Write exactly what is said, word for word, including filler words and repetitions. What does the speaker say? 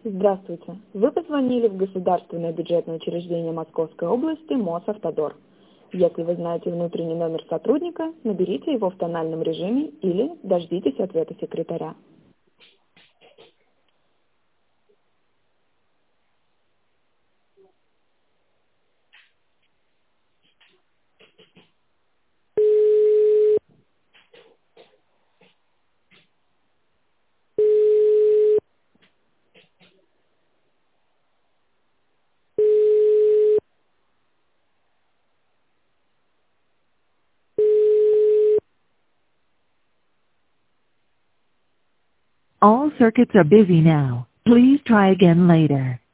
Здравствуйте. Вы позвонили в Государственное бюджетное учреждение Московской области Мосавтодор. Если вы знаете внутренний номер сотрудника, наберите его в тональном режиме или дождитесь ответа секретаря. All circuits are busy now. Please try again later.